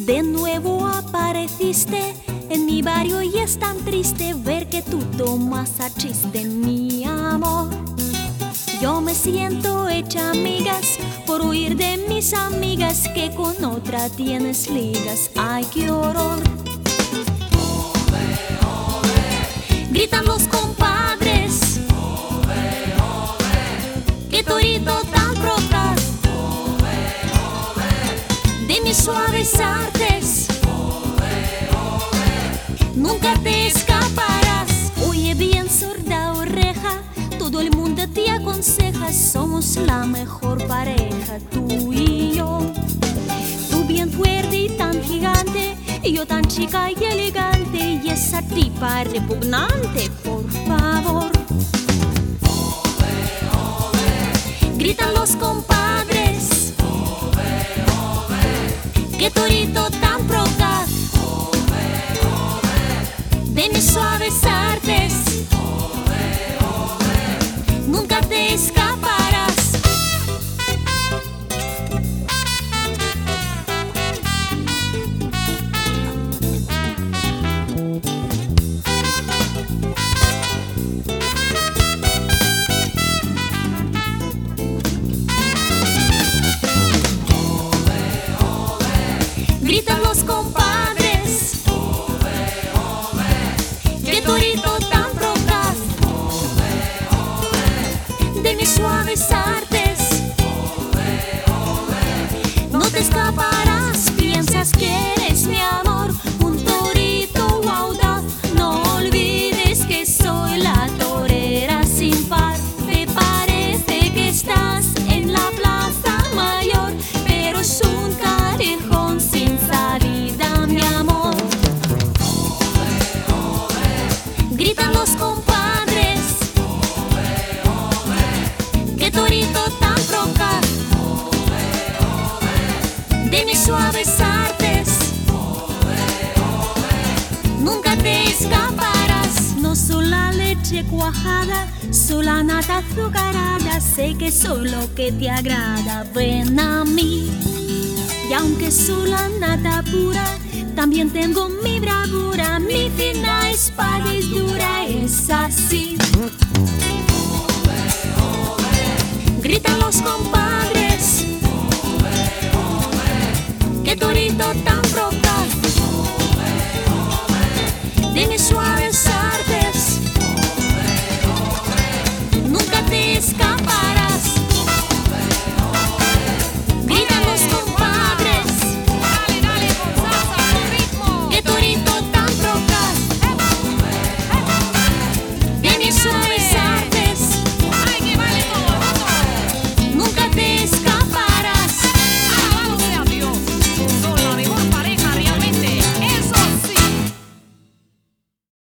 De nuevo apareciste en mi barrio y es tan triste ver que tú tomas a chiste mi amor. Yo me siento hecha amigas por huir de mis amigas que con otra tienes ligas. Ay, qué horror. Gritan los compadres, qué torito tan procaz, de mis suaves artes nunca te escaparás. Oye bien, sorda oreja, todo el mundo te aconseja, somos la mejor pareja, tú y yo. Tú bien fuerte y tan gigante, y yo tan chica y elegante, y esa tipa repugnante, por favor. Gritan los compadres, qué torito tan procaz, de mis suaves artes nunca te escaparás. Gritan los compadres, qué torito tan procaz, de mis suaves artes no te escaparás. Piensas que eres mi amor, un torito audaz, no olvides que soy la torera sin par. Te parece que estás en la plaza mayor, pero es un callejón sin salida, mi amor. Gritan los compadres, qué torito tan procaz, de mis suaves artes nunca te escaparás. No soy la leche cuajada, soy la nata azucarada, sé que soy lo que te agrada, ven a mí. Y aunque soy la nata pura, también tengo mi bravura, mi fina espada es dura, es así. Gritan los compadres,